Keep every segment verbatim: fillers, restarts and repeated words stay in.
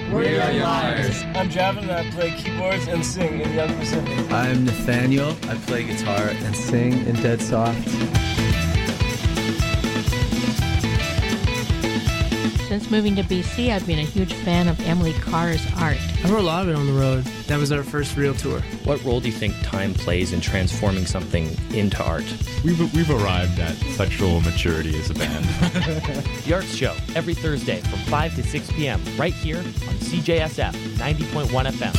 We are Liars. I'm Javin and I play keyboards and sing in Young Pacific. I'm Nathaniel. I play guitar and sing in Dead Soft. Since moving to B C, I've been a huge fan of Emily Carr's art. I wrote a lot of it on the road. That was our first real tour. What role do you think time plays in transforming something into art? We've, we've arrived at sexual maturity as a band. The Arts Show, every Thursday from five to six p.m. right here on C J S F ninety point one F M.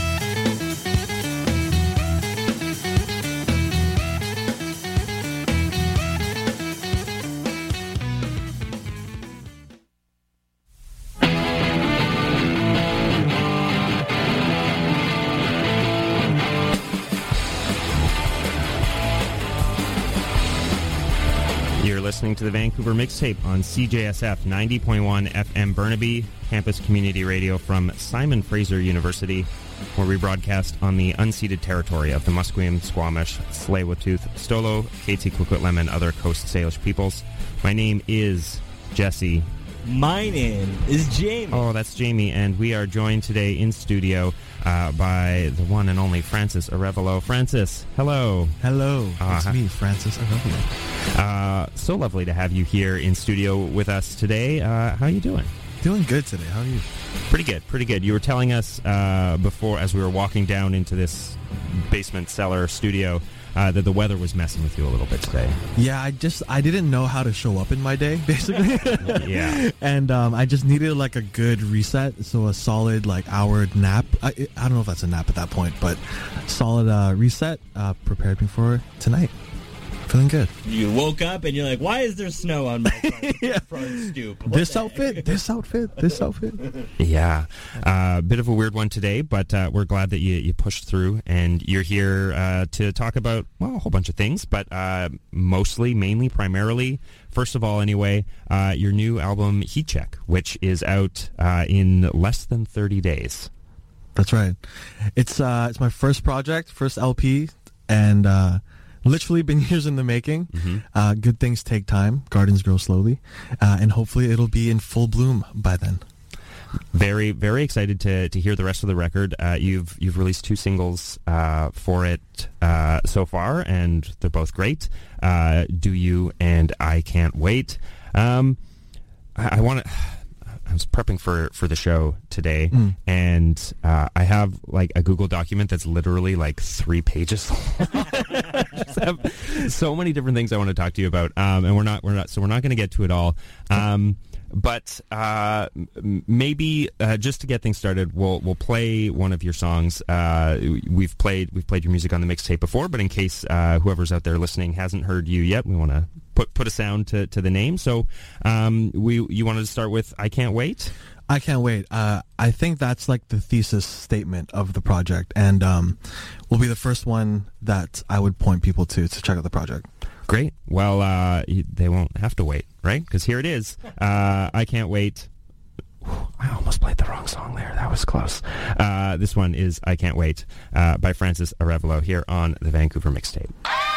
Listening to the Vancouver Mixtape on C J S F ninety point one F M Burnaby, campus community radio from Simon Fraser University, where we broadcast on the unceded territory of the Musqueam, Squamish, Tsleil-Waututh, Stolo, Métis, Coquitlam, and other Coast Salish peoples. My name is Jesse. My name is Jamie. Oh, that's Jamie, and we are joined today in studio uh, by the one and only Francis Arevalo. Francis, hello. Hello, uh, it's me, Francis Arevalo. Uh, so lovely to have you here in studio with us today. Uh, how are you doing? Doing good today. How are you? Pretty good, pretty good. You were telling us uh, before, as we were walking down into this basement cellar studio, Uh, that the weather was messing with you a little bit today. Yeah, I just, I didn't know how to show up in my day, basically. Yeah. And um, I just needed like a good reset, so a solid like hour nap. I, I don't know if that's a nap at that point, but solid uh, reset uh, prepared me for tonight. Feeling good. You woke up and you're like, why is there snow on my front, yeah. front stoop? What this outfit, this outfit, this outfit. Yeah. A uh, bit of a weird one today, but uh, we're glad that you, you pushed through and you're here uh, to talk about, well, a whole bunch of things, but uh, mostly, mainly, primarily, first of all, anyway, uh, your new album, Heat Check, which is out uh, in less than thirty days. That's right. It's, uh, it's my first project, first L P, and... Uh, literally been years in the making. Mm-hmm. Uh, good things take time. Gardens grow slowly. Uh, and hopefully it'll be in full bloom by then. Very, very excited to, to hear the rest of the record. Uh, you've you've released two singles uh, for it uh, so far, and they're both great. Uh, Do You and I Can't Wait. Um, I, I want to... I was prepping for, for the show today, mm. and uh, I have like a Google document that's literally like three pages long. I just have so many different things I want to talk to you about, um, and we're not we're not so we're not going to get to it all. Um, but uh, m- maybe uh, just to get things started, we'll we'll play one of your songs. Uh, we've played we've played your music on the mixtape before, but in case uh, whoever's out there listening hasn't heard you yet, we want to put put a sound to, to the name. So um, we you wanted to start with I Can't Wait? I Can't Wait. Uh, I think that's like the thesis statement of the project, and um, will be the first one that I would point people to to check out the project. Great. Well, uh, they won't have to wait, right? Because here it is. Uh, I Can't Wait. I almost played the wrong song there. That was close. Uh, this one is I Can't Wait uh, by Francis Arevalo here on the Vancouver Mixtape.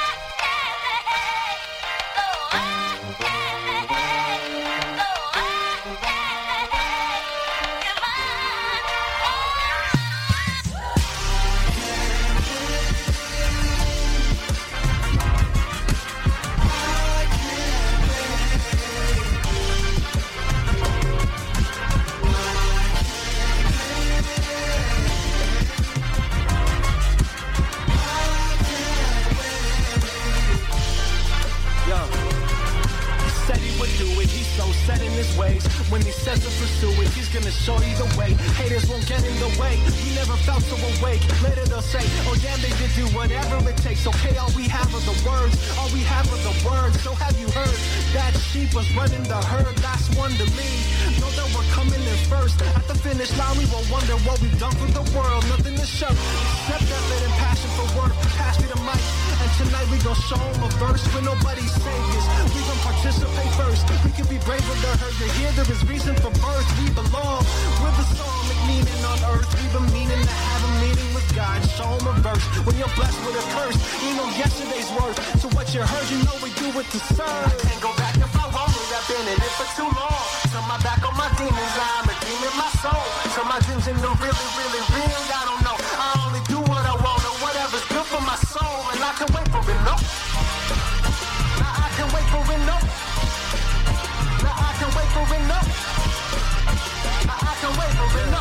When he says to pursue it, he's gonna show you the way. Haters won't get in the way. We never felt so awake. Later they'll say, oh damn, they did do whatever it takes. Okay, all we have are the words. All we have are the words. So have you heard? That sheep was running the herd. Last one to leave. Know that we're coming in first. At the finish line, we won't wonder what we've done for the world. Nothing to show except effort and passion for work. Pass me the mic. And tonight we gon' show them a verse where nobody's saviors. We gon' participate first. We can be brave with the hurt. You're here, there is reason for birth. We belong. We're the song meaning on earth. We've been meaning to have a meeting with God. Show them a verse. When you're blessed with a curse, you know yesterday's worth. So what you heard, you know we do it to serve. I can't go back if I want it. I've been in it for too long. Turn my back on my demons. I'm redeeming my soul. Turn my dreams dreams into really, really real. I don't know. I only do what I want and whatever's good for my soul, and I can wait for it, no. Now I can wait for it, no. Now I can wait for it, no. Now I can wait for it, no.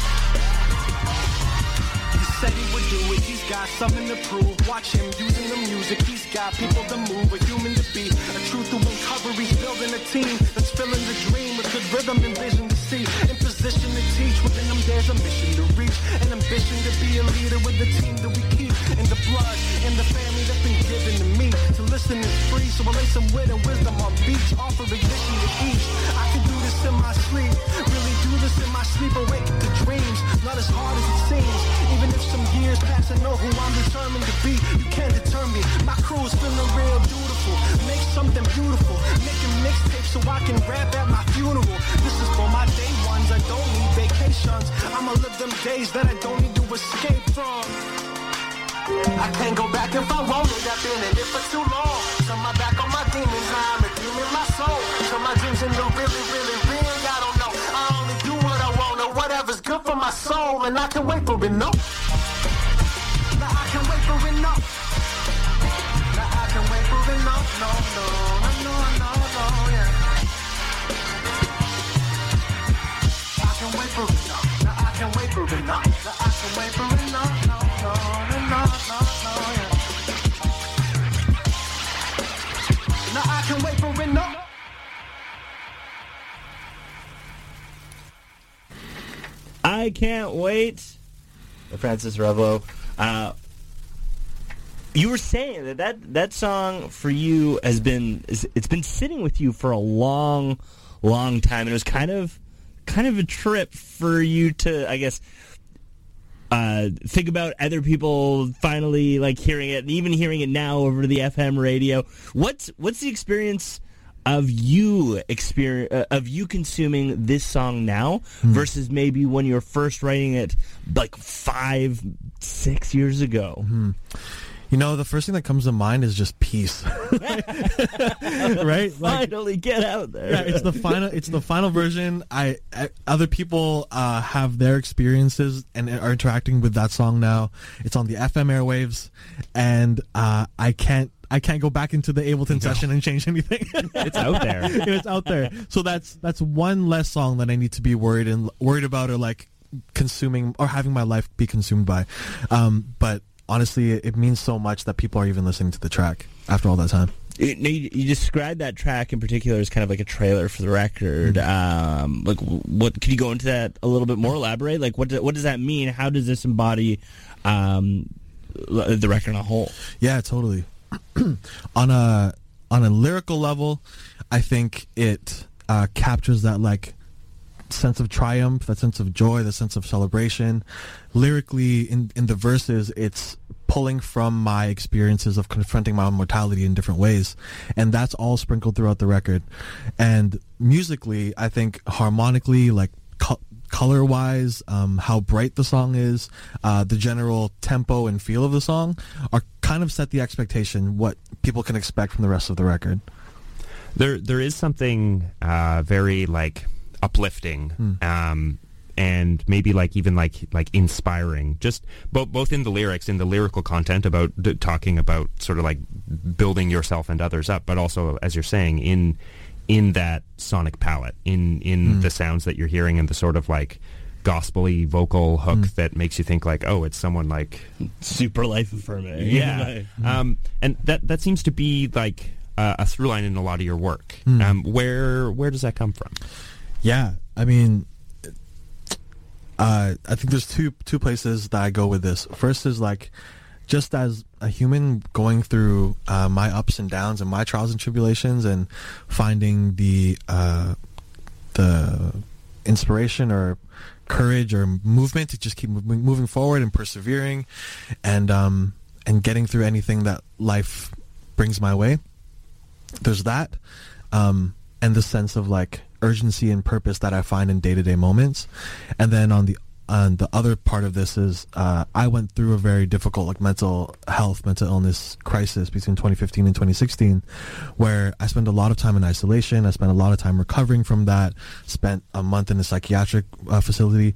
He said he would do it. He's got something to prove. Watch him using the music. He's got people to move, a human to be, a truth to uncover. He's building a team that's filling the dream with good rhythm and vision to see. In position to teach, within them there's a mission to reach, an ambition to be a leader with the team that we keep in the blood, in the family that's been given to me. To listen is free, so I lay some wit and wisdom on beats, offer ignition to each. I can do this in my sleep, really do this in my sleep, awake the dreams, not as hard as it seems. Even if some years pass, I know who I'm determined to be. You can't deter me, my crew is feeling real beautiful. Make something beautiful, making mixtapes so I can rap at my funeral. This is for my day ones, I don't need vacations. I'ma live them days that I don't need to escape from. I can't go back if I want it, I've been in it for too long. Turn my back on my demons, now I'm redeeming my soul. Turn my dreams into really, really real, I don't know. I only do what I want or whatever's good for my soul, and I can wait for it, no. Now I can wait for it, no. Now I can wait for it, no, no, no, no, no, no, yeah. I can wait for it, no. Now I can wait for it, no. Now I can wait for it, no, no, no, no, no, no, no, yeah. Now I can wait for it, no. I can't wait. Francis Revlo. Uh, you were saying that, that that song for you has been it's been sitting with you for a long, long time, and it was kind of kind of a trip for you to, I guess, uh, think about other people finally like hearing it, and even hearing it now over the F M radio. What's what's the experience of you experience uh, of you consuming this song now mm. versus maybe when you were first writing it like five, six years ago? Mm-hmm. You know, the first thing that comes to mind is just peace, right? Like, finally, get out there. Yeah, it's the final. It's the final version. I, I other people uh, have their experiences and are interacting with that song now. It's on the F M airwaves, and uh, I can't. I can't go back into the Ableton no. session and change anything. It's out there. It's out there. So that's that's one less song that I need to be worried and worried about, or like consuming or having my life be consumed by. Um, but honestly, it, it means so much that people are even listening to the track after all that time. You, you, you described that track in particular as kind of like a trailer for the record. Mm-hmm. Um, like, what could you go into that a little bit more? Elaborate. Like, what do, what does that mean? How does this embody um, the record on a whole? Yeah, totally. on a on a lyrical level, I think it uh, captures that like sense of triumph, that sense of joy, the sense of celebration. Lyrically, in in the verses, it's pulling from my experiences of confronting my own mortality in different ways, and that's all sprinkled throughout the record. And musically, I think harmonically, like co- color-wise, um, how bright the song is, uh, the general tempo and feel of the song are kind of set the expectation what people can expect from the rest of the record. There, there is something uh, very like uplifting, mm. um, and maybe like even like like inspiring. Just both both in the lyrics, in the lyrical content about d- talking about sort of like building yourself and others up, but also, as you're saying, in in that sonic palette, in in mm. the sounds that you're hearing, and the sort of like gospel-y vocal hook mm. that makes you think like, oh, it's someone like super life affirming. Yeah. mm. um, and that that seems to be like uh, a through line in a lot of your work. Mm. Um, where where does that come from? Yeah, I mean, uh, I think there's two two places that I go with this. First is like, just as a human going through uh, my ups and downs and my trials and tribulations, and finding the uh, the inspiration or courage or movement to just keep moving forward and persevering, and um, and getting through anything that life brings my way. There's that, um, and the sense of like urgency and purpose that I find in day-to-day moments. And then on the on the other part of this is uh, I went through a very difficult like mental health, mental illness crisis between twenty fifteen and twenty sixteen, where I spent a lot of time in isolation. I spent a lot of time recovering from that, spent a month in a psychiatric uh, facility.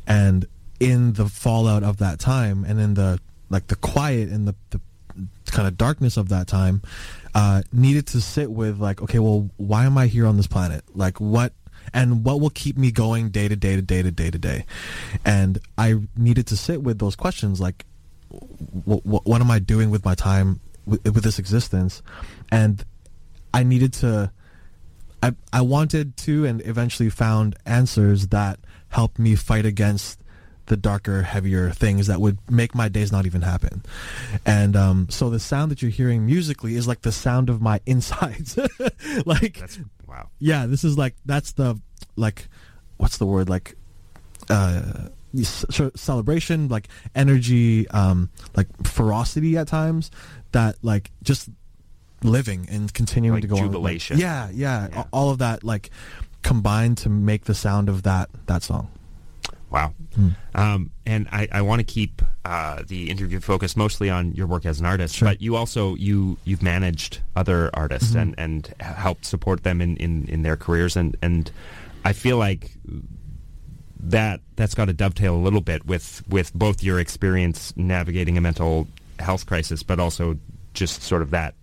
And in the fallout of that time, and in the like the quiet and the, the kind of darkness of that time, uh, needed to sit with like, okay, well, why am I here on this planet? Like, what and what will keep me going day to day to day to day to day? And I needed to sit with those questions, like, w- w- what am I doing with my time, with, with this existence? And I needed to, I I wanted to, and eventually found answers that helped me fight against the darker, heavier things that would make my days not even happen. And um, so the sound that you're hearing musically is like the sound of my insides. Like, That's, wow. Yeah, this is like, that's the, like, what's the word? Like, uh, c- celebration, like energy, um, like ferocity at times, that like just living and continuing Like to go jubilation. on. Like, yeah, yeah, Yeah. all of that like combined to make the sound of that that song. Wow. Mm. Um, and I, I want to keep uh, the interview focused mostly on your work as an artist, Sure. but you also, you, you've managed other artists Mm-hmm. and, and helped support them in, in, in their careers. And, and I feel like that, that's got to dovetail a little bit with, with both your experience navigating a mental health crisis, but also just sort of that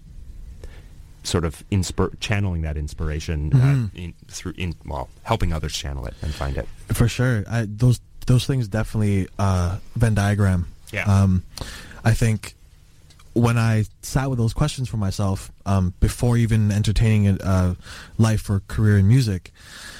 sort of inspir- channeling that inspiration Mm-hmm. uh, in, through in well helping others channel it and find it. For sure. I, those those things definitely uh, Venn diagram. Yeah. Um, I think when I sat with those questions for myself, um, before even entertaining a uh, life or career in music,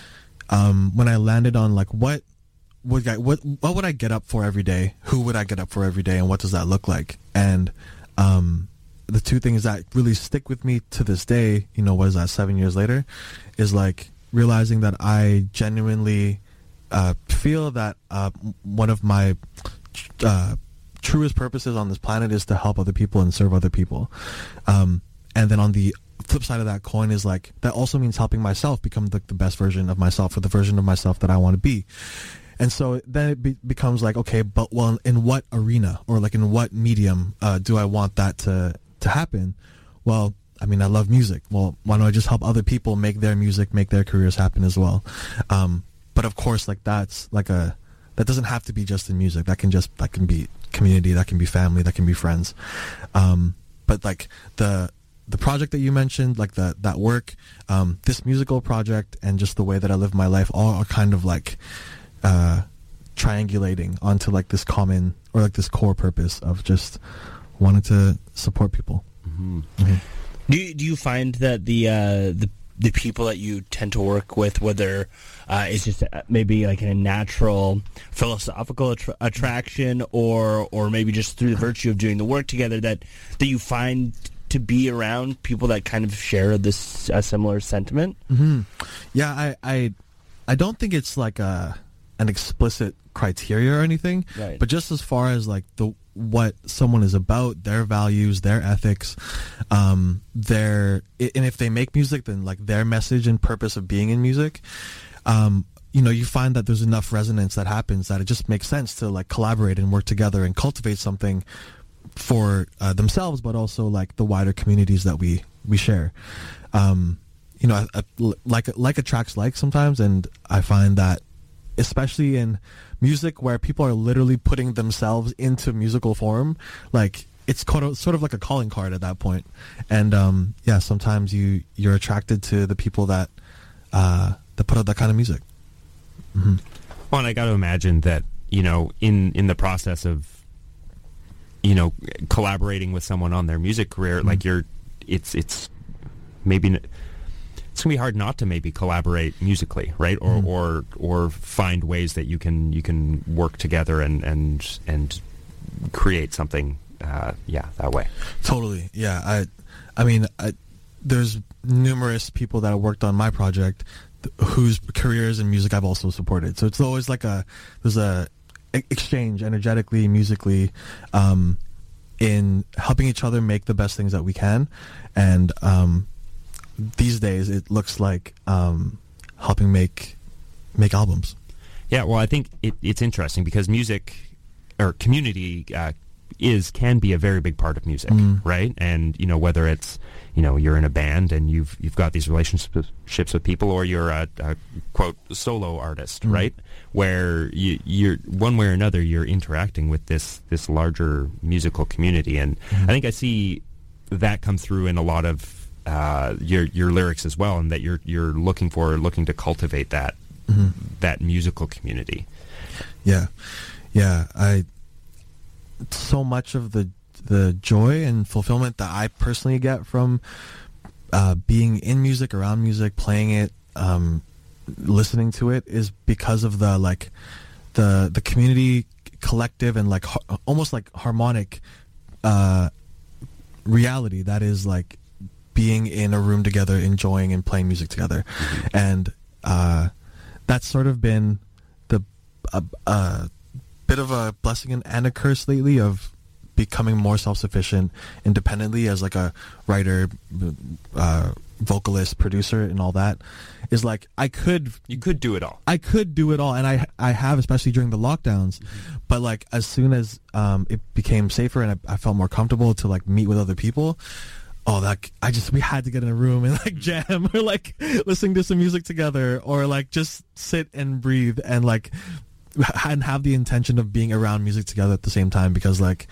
um, when I landed on like what would I, what what would I get up for every day? Who would I get up for every day, and what does that look like? And um, the two things that really stick with me to this day, you know, what is that, seven years later, is like realizing that I genuinely uh, feel that uh, one of my uh, truest purposes on this planet is to help other people and serve other people. Um, and then on the flip side of that coin is like, that also means helping myself become the, the best version of myself, or the version of myself that I want to be. And so then it be- becomes like, okay, but well, in what arena, or like in what medium uh, do I want that to to happen? Well, I mean, I love music. Well, why don't I just help other people make their music, make their careers happen as well? Um, but of course, like that's like a, that doesn't have to be just in music. That can just, that can be community, that can be family, that can be friends. Um, but like the, the project that you mentioned, like the, that work, um, this musical project, and just the way that I live my life, all are kind of like, uh, triangulating onto like this common, or like this core purpose of just wanting to support people. Mm-hmm. Mm-hmm. Do you, do you find that the uh, the the people that you tend to work with, whether uh, it's just maybe like a natural philosophical attra- attraction, or or maybe just through the virtue of doing the work together, that that you find to be around people that kind of share this a similar sentiment? Mm-hmm. Yeah, I, I I don't think it's like a an explicit criteria or anything, Right. but just as far as like the what someone is about, their values, their ethics, um, their and if they make music, then like their message and purpose of being in music, um, you know, you find that there's enough resonance that happens that it just makes sense to like collaborate and work together and cultivate something for uh, themselves, but also like the wider communities that we we share. Um, you know, I, I, like like attracts like sometimes, and I find that especially in music where people are literally putting themselves into musical form, like it's sort of, sort of like a calling card at that point. And um, yeah, sometimes you you're attracted to the people that uh, that put out that kind of music. Mm-hmm. Well, and I got to imagine that, you know, in in the process of, you know, collaborating with someone on their music career, Mm-hmm. like you're, it's it's maybe n- it's gonna be hard not to maybe collaborate musically, right? Or Mm-hmm. or or find ways that you can you can work together and and and create something, uh, yeah, that way. Totally, yeah. I, I mean, I, there's numerous people that have worked on my project th- whose careers in music I've also supported. So it's always like a there's a e- exchange energetically, musically, um, in helping each other make the best things that we can, and um, these days it looks like um, helping make make albums. Yeah, well, I think it, it's interesting because music or community uh, is can be a very big part of music, Mm. right? And you know, whether it's you know you're in a band and you've you've got these relationships with people, or you're a, a quote solo artist, Mm. right? Where you, you're one way or another you're interacting with this this larger musical community, and Mm. I think I see that come through in a lot of uh, your your lyrics as well, and that you're you're looking for looking to cultivate that Mm-hmm. that musical community. Yeah, yeah. I so much of the the joy and fulfillment that I personally get from uh, being in music, around music, playing it, um, listening to it, is because of the like the the community, collective, and like har- almost like harmonic uh, reality that is like being in a room together, enjoying and playing music together, and uh, that's sort of been the a, a bit of a blessing and, and a curse lately of becoming more self-sufficient independently as like a writer, uh, vocalist, producer, and all that. Is like I could You could do it all. I could do it all, and I I have, especially during the lockdowns. Mm-hmm. But like as soon as um, it became safer and I, I felt more comfortable to like meet with other people, oh, that I just we had to get in a room and like jam or like listening to some music together, or like just sit and breathe and like and have the intention of being around music together at the same time, because like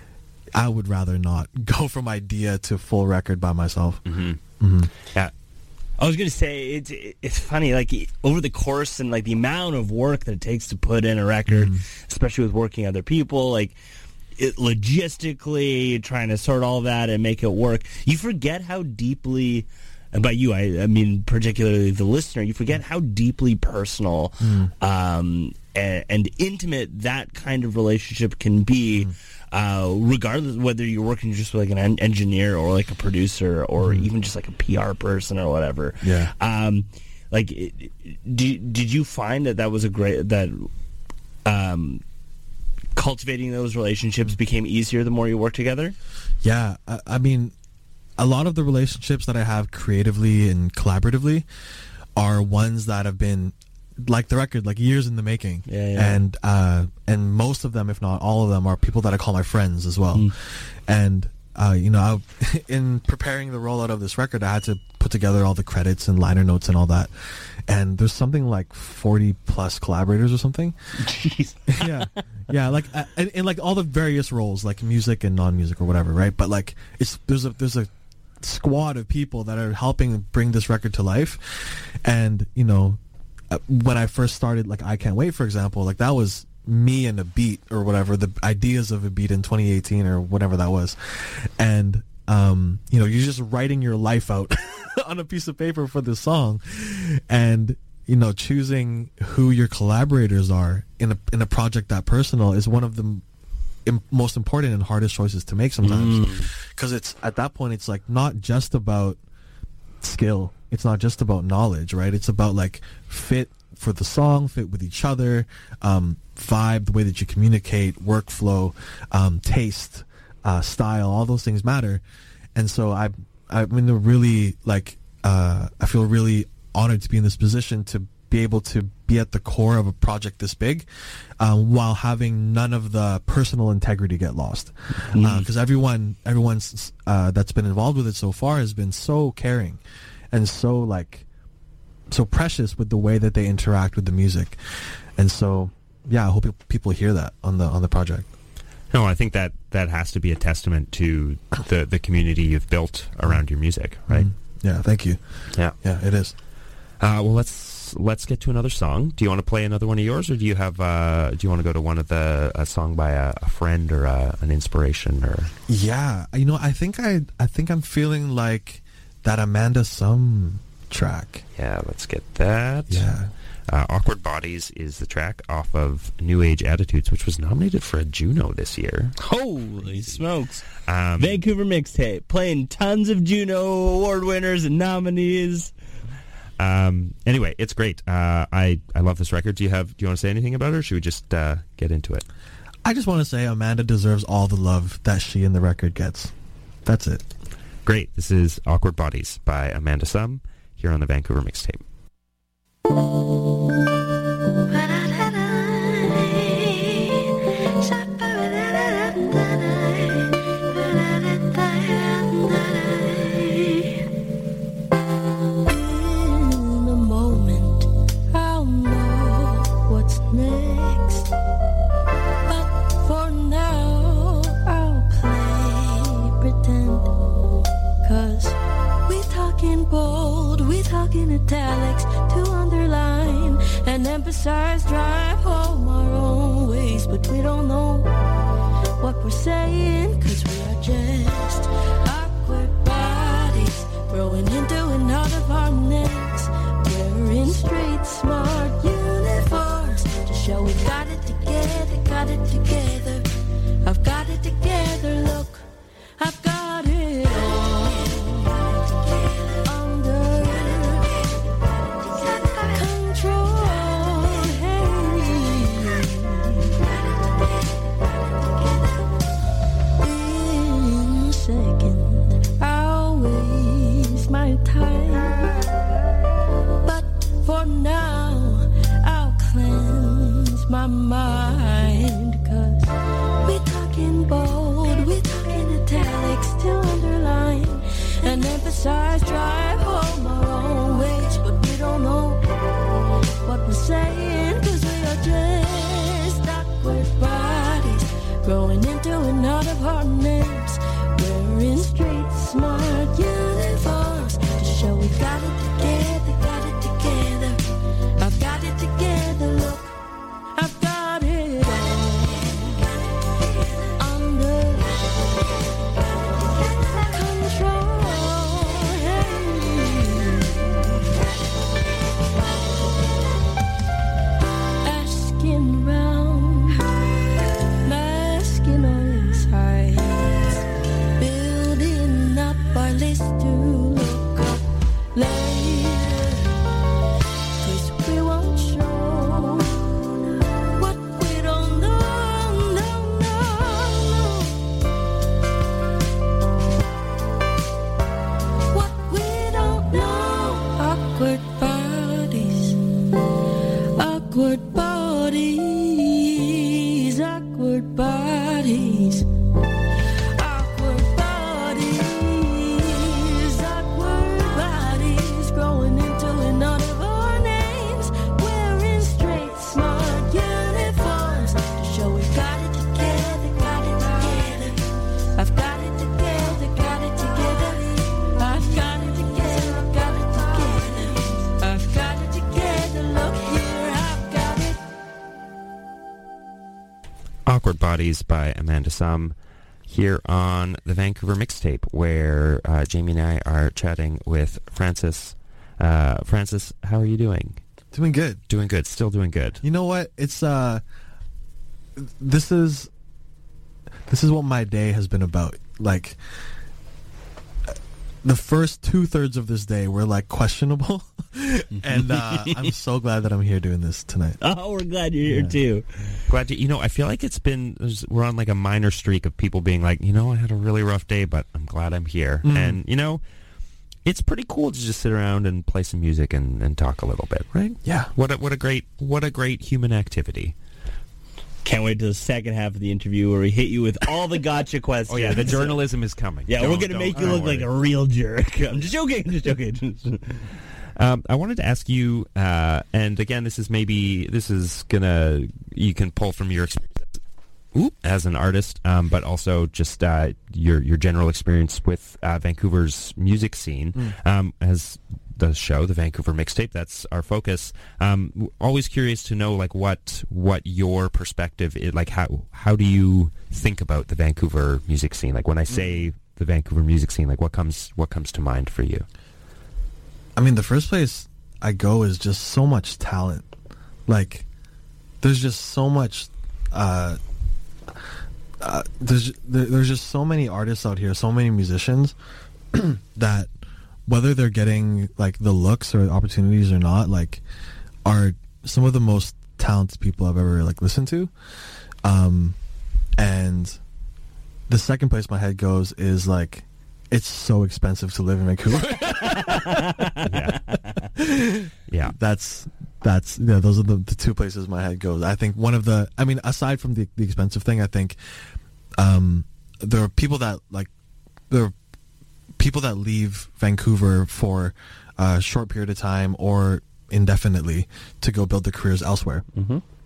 I would rather not go from idea to full record by myself. Mm-hmm. Mm-hmm. Yeah. I was going to say, it's it's funny, like, over the course and, like, the amount of work that it takes to put in a record, mm. especially with working other people, like, it, logistically, trying to sort all that and make it work, you forget how deeply, and by you, I, I mean particularly the listener, you forget how deeply personal mm. um, and, and intimate that kind of relationship can be, mm. Uh, regardless of whether you're working just with like an en- engineer or like a producer or mm. even just like a P R person or whatever. Yeah. Um, like, it, did did you find that that was a great that um, cultivating those relationships became easier the more you work together? Yeah, I, I mean, a lot of the relationships that I have creatively and collaboratively are ones that have been, like the record, like years in the making. Yeah, yeah. And uh, and most of them, if not all of them, are people that I call my friends as well. Mm. And uh, you know, I, in preparing the rollout of this record, I had to put together all the credits and liner notes and all that. And there's something like forty plus collaborators or something. Jeez. yeah, yeah, like uh, in, in like all the various roles, like music and non-music or whatever, right? But like it's there's a there's a squad of people that are helping bring this record to life, and you know. Uh, when I first started, like I Can't Wait, for example, like that was me and a beat or whatever, the ideas of a beat in twenty eighteen or whatever that was. And, um, you know, you're just writing your life out on a piece of paper for this song. And, you know, choosing who your collaborators are in a, in a project that personal is one of the im- most important and hardest choices to make sometimes. Because it's, at that point, it's like not just about skill. It's not just about knowledge, right? It's about like fit for the song, fit with each other, um, vibe, the way that you communicate, workflow, um, taste, uh, style, all those things matter. And so I, I'm in a really like, uh, I feel really honored to be in this position to be able to be at the core of a project this big, um, while having none of the personal integrity get lost. Because mm. uh, everyone, everyone's uh, that's been involved with it so far has been so caring. And so like, so precious with the way that they interact with the music, and so yeah, I hope people hear that on the on the project. No, I think that that has to be a testament to the the community you've built around your music, right? Mm. Yeah, thank you. Yeah, yeah, it is. Uh, well, let's let's get to another song. Do you want to play another one of yours, or do you have uh, do you want to go to one of the a song by a, a friend or a, an inspiration or? Yeah, you know, I think I I think I'm feeling like. That Amanda Sum track. Yeah, let's get that. Yeah. Uh, Awkward Bodies is the track off of New Age Attitudes, which was nominated for a Juno this year. Holy smokes. Um, Vancouver Mixtape, playing tons of Juno award winners and nominees. Um, anyway, it's great. Uh, I, I love this record. Do you have? Do you want to say anything about it, or should we just uh, get into it? I just want to say Amanda deserves all the love that she and the record gets. That's it. Great. This is Awkward Bodies by Amanda Sum here on the Vancouver Mixtape. Ba-da-da-da. next. But for now, I'll play pretend. Cause we talking bold, we talking italics to underline and emphasize, drive home our own ways. But we don't know what we're saying, cause we are just awkward bodies growing into and out of our necks. Wearing straight, smart uniforms to show we've got it together, got it together. I've got it together, look, I've got it all under control. In a second, I'll waste my time. But for now, I'll cleanse my mind. Cause we talking bold, we talking italics to underline and emphasize, drive home our own ways. But we don't know what we're saying, cause we are just awkward bodies growing into and out of our names. Wearing straight, smart uniforms to show we got it together, got it together. I've got it together, look, I've got it all under control. Asking round, masking on sides, building up our list to look up later. Cause we won't show what we don't know, no, no, no. What we don't know. Awkward bodies, awkward bodies, awkward bodies. Awkward bodies, awkward bodies, growing into and out of our names. Wearing straight, smart uniforms to show we got it together, got it together. I've got it together, got it together. I've got it together, got it together. I've got it together, look here, I've got it. Awkward Bodies by Amanda Sum here on the Vancouver Mixtape, where uh, Jamie and I are chatting with Francis. Uh, Francis, how are you doing? Doing good. Doing good. Still doing good. You know what? It's uh, this is this is what my day has been about. Like the first two thirds of this day were like questionable, and uh, I'm so glad that I'm here doing this tonight. Oh, we're glad you're here Yeah. too. Glad to, you know, I feel like it's been, there's- we're on like a minor streak of people being like, you know, I had a really rough day, but I'm glad I'm here. Mm. And, you know, it's pretty cool to just sit around and play some music and, and talk a little bit, right? Yeah. What a, what a great, what a great human activity. Can't wait till the second half of the interview where we hit you with all the gotcha questions. Oh yeah, the journalism is coming. Yeah, Don't- we're gonna don't- make you don't look like worry. a real jerk. I'm just joking. I'm just joking. Um, I wanted to ask you, uh, and again, this is maybe, this is gonna, you can pull from your experience ooh, as an artist, um, but also just uh, your your general experience with uh, Vancouver's music scene. Mm. Um, as the show, the Vancouver Mixtape, that's our focus. Um, w- always curious to know, like, what what your perspective is, like, how how do you think about the Vancouver music scene? Like, when I say the Vancouver music scene, like, what comes what comes to mind for you? I mean, the first place I go is just so much talent. Like, there's just so much. Uh, uh, there's there, there's just so many artists out here, so many musicians that whether they're getting like the looks or opportunities or not, like, are some of the most talented people I've ever like listened to. Um, and the second place my head goes is like, it's so expensive to live in Vancouver. yeah. yeah. That's that's yeah, those are the, the two places my head goes. I think one of the I mean, aside from the, the expensive thing, I think um, there are people that like there are people that leave Vancouver for a short period of time or indefinitely to go build their careers elsewhere. Mm-hmm.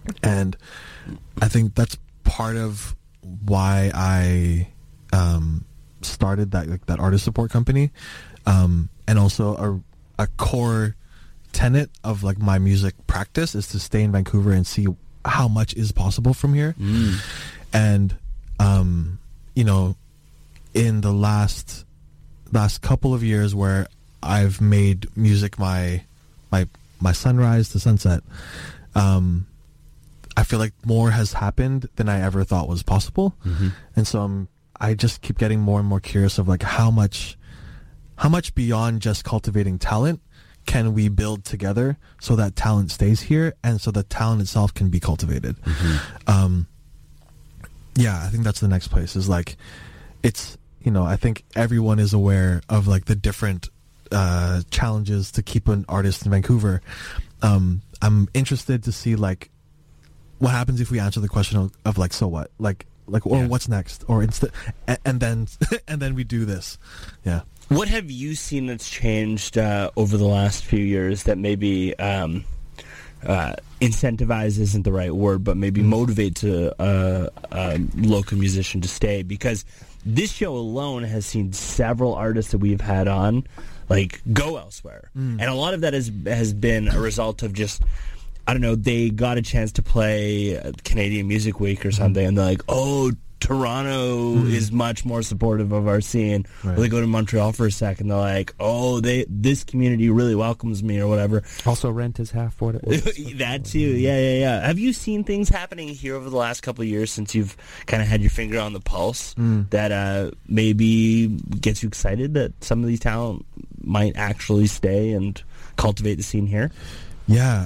And I think that's part of why I um, started that like that artist support company, um, and also a, a core tenet of like my music practice is to stay in Vancouver and see how much is possible from here. Mm. And um, you know, in the last last couple of years where I've made music my my my sunrise to sunset, um, I feel like more has happened than I ever thought was possible. Mm-hmm. And so I'm, I just keep getting more and more curious of like how much how much beyond just cultivating talent can we build together so that talent stays here and so the talent itself can be cultivated. Mm-hmm. Um, yeah, I think that's the next place is like, it's, you know, I think everyone is aware of like the different uh, challenges to keep an artist in Vancouver. Um, I'm interested to see like what happens if we answer the question of, of like, so what, like, like, or Yeah. what's next, or instead, and, and then, and then we do this. Yeah. What have you seen that's changed uh, over the last few years that maybe um, uh, incentivize isn't the right word, but maybe motivate a, a, a local musician to stay? Because this show alone has seen several artists that we've had on, like, go elsewhere. Mm. And a lot of that has, has been a result of just, I don't know, they got a chance to play Canadian Music Week or something, and they're like, oh, Toronto Mm. is much more supportive of our scene. Right. Or they go to Montreal for a second, they're like, oh, they this community really welcomes me or whatever. Also, rent is half what it was. That too, yeah, yeah, yeah. Have you seen things happening here over the last couple of years since you've kind of had your finger on the pulse Mm. that uh, maybe gets you excited that some of these talent might actually stay and cultivate the scene here? Yeah.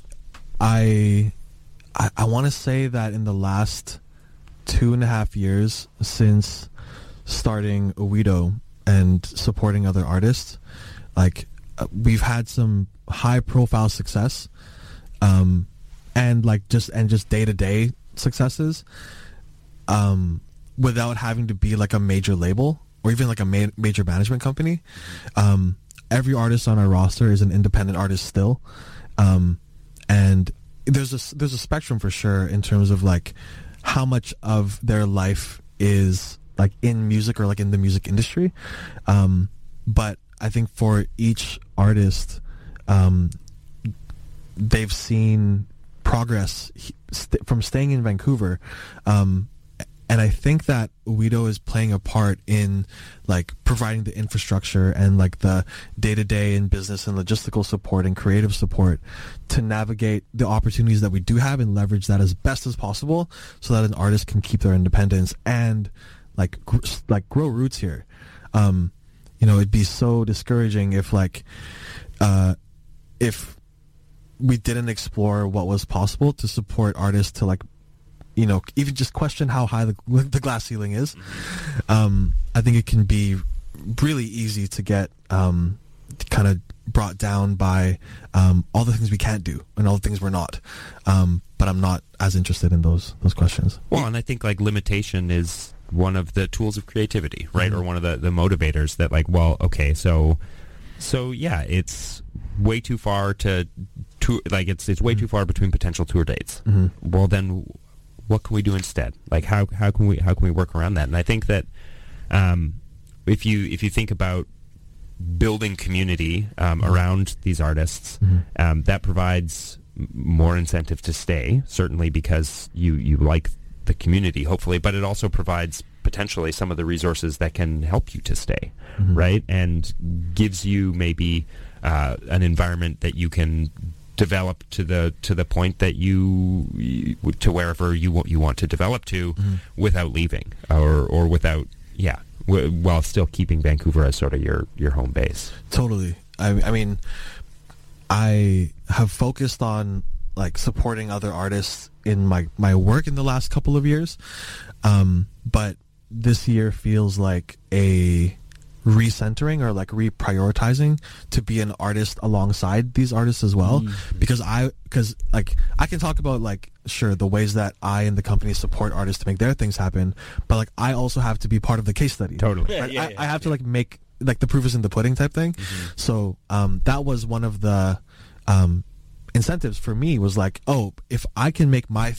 I I, I want to say that in the last two and a half years since starting Owedo and supporting other artists, like uh, we've had some high profile success, um, and like just and just day to day successes, um, without having to be like a major label or even like a ma- major management company. Um, every artist on our roster is an independent artist still. Um, and there's a there's a spectrum for sure in terms of like how much of their life is like in music or like in the music industry. Um, but I think for each artist, um, they've seen progress st- from staying in Vancouver. Um, and I think that Owedo is playing a part in like providing the infrastructure and like the day-to-day and business and logistical support and creative support to navigate the opportunities that we do have and leverage that as best as possible so that an artist can keep their independence and like gr- like grow roots here. Um, you know, it'd be so discouraging if like uh, if we didn't explore what was possible to support artists to like, you know, even just question how high the, the glass ceiling is. Um, I think it can be really easy to get um, kind of brought down by um, all the things we can't do and all the things we're not. Um, but I'm not as interested in those those questions. Well, and I think like limitation is one of the tools of creativity, right? Mm-hmm. Or one of the, the motivators that like, well, okay, so so yeah, it's way too far to tour, like it's it's way Mm-hmm. too far between potential tour dates. Mm-hmm. Well, then what can we do instead? Like how how can we how can we work around that? And I think that um, if you if you think about building community um, around these artists, Mm-hmm. um, that provides m- more incentive to stay, certainly because you, you like the community, hopefully, but it also provides potentially some of the resources that can help you to stay, Mhm. right? And gives you maybe uh, an environment that you can develop to the to the point that you, you to wherever you want you want to develop to Mhm. without leaving or or without yeah w- while still keeping Vancouver as sort of your your home base. Totally. I, I mean, I have focused on like supporting other artists in my, my work in the last couple of years. Um, but this year feels like a recentering or like reprioritizing to be an artist alongside these artists as well. Mm. Because I, because like I can talk about like, sure, the ways that I and the company support artists to make their things happen, but like I also have to be part of the case study. Totally. Yeah, Right? yeah, I, yeah, I have to yeah. like make like the proof is in the pudding type thing. Mm-hmm. So um, that was one of the um, incentives for me was like, oh, if I can make my